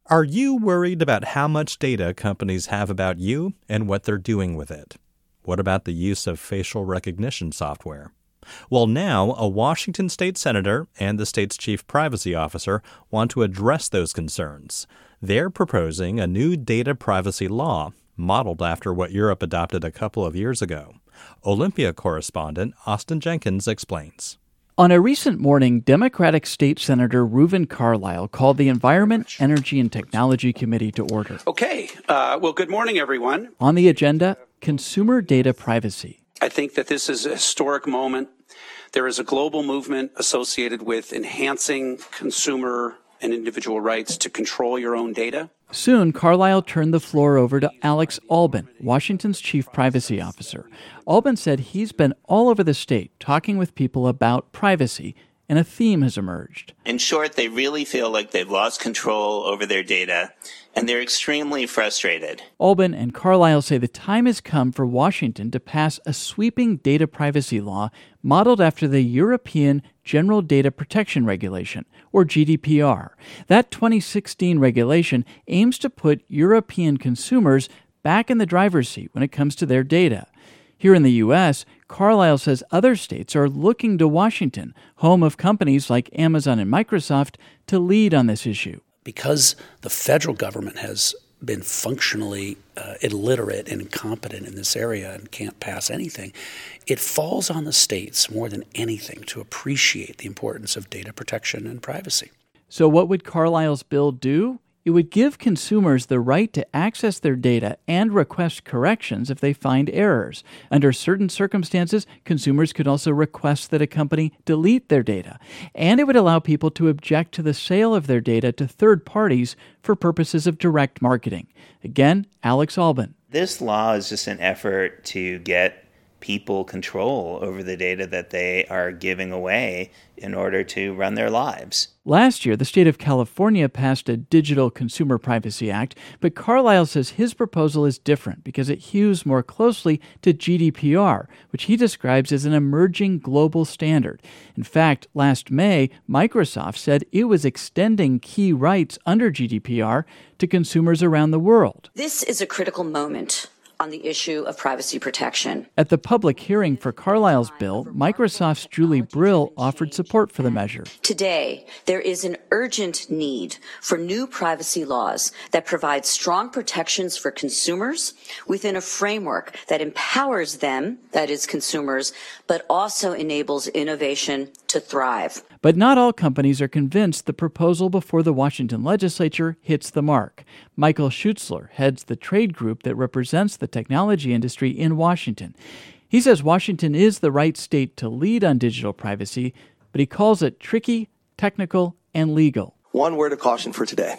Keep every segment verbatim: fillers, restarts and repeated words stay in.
Are you worried about how much data companies have about you and what they're doing with it? What about the use of facial recognition software? Well, now a Washington state senator and the state's chief privacy officer want to address those concerns. They're proposing a new data privacy law modeled after what Europe adopted a couple of years ago. Olympia correspondent Austin Jenkins explains. On a recent morning, Democratic State Senator Reuven Carlyle called the Environment, Energy, and Technology Committee to order. Okay. Uh, well, good morning, everyone. On the agenda, consumer data privacy. I think that this is a historic moment. There is a global movement associated with enhancing consumer and individual rights to control your own data. Soon, Carlyle turned the floor over to Alex Albin, Washington's chief privacy officer. Albin said he's been all over the state talking with people about privacy, and a theme has emerged. In short, they really feel like they've lost control over their data, and they're extremely frustrated. Albin and Carlyle say the time has come for Washington to pass a sweeping data privacy law modeled after the European General Data Protection Regulation, or G D P R. That twenty sixteen regulation aims to put European consumers back in the driver's seat when it comes to their data. Here in the U S, Carlyle says other states are looking to Washington, home of companies like Amazon and Microsoft, to lead on this issue. Because the federal government has been functionally uh, illiterate and incompetent in this area and can't pass anything, it falls on the states more than anything to appreciate the importance of data protection and privacy. So what would Carlyle's bill do? It would give consumers the right to access their data and request corrections if they find errors. Under certain circumstances, consumers could also request that a company delete their data. And it would allow people to object to the sale of their data to third parties for purposes of direct marketing. Again, Alex Albin. This law is just an effort to get people control over the data that they are giving away in order to run their lives. Last year, the state of California passed a Digital Consumer Privacy Act, but Carlyle says his proposal is different because it hews more closely to G D P R, which he describes as an emerging global standard. In fact, last May, Microsoft said it was extending key rights under G D P R to consumers around the world. This is a critical moment on the issue of privacy protection. At the public hearing for Carlyle's bill, Microsoft's Julie Brill offered support for the measure. Today, there is an urgent need for new privacy laws that provide strong protections for consumers within a framework that empowers them, that is consumers, but also enables innovation to thrive. But not all companies are convinced the proposal before the Washington legislature hits the mark. Michael Schutzler heads the trade group that represents the technology industry in Washington. He says Washington is the right state to lead on digital privacy, but he calls it tricky, technical, and legal. One word of caution for today.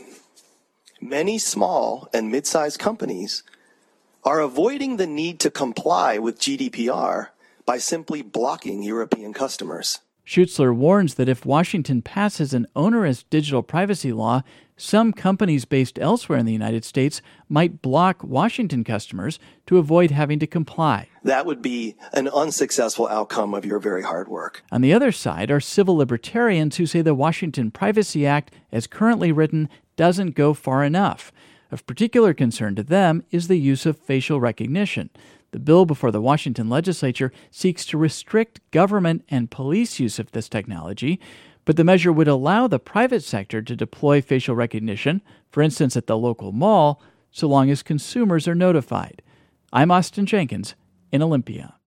Many small and mid-sized companies are avoiding the need to comply with G D P R by simply blocking European customers. Schutzler warns that if Washington passes an onerous digital privacy law, some companies based elsewhere in the United States might block Washington customers to avoid having to comply. That would be an unsuccessful outcome of your very hard work. On the other side are civil libertarians who say the Washington Privacy Act, as currently written, doesn't go far enough. Of particular concern to them is the use of facial recognition. The bill before the Washington legislature seeks to restrict government and police use of this technology, but the measure would allow the private sector to deploy facial recognition, for instance at the local mall, so long as consumers are notified. I'm Austin Jenkins in Olympia.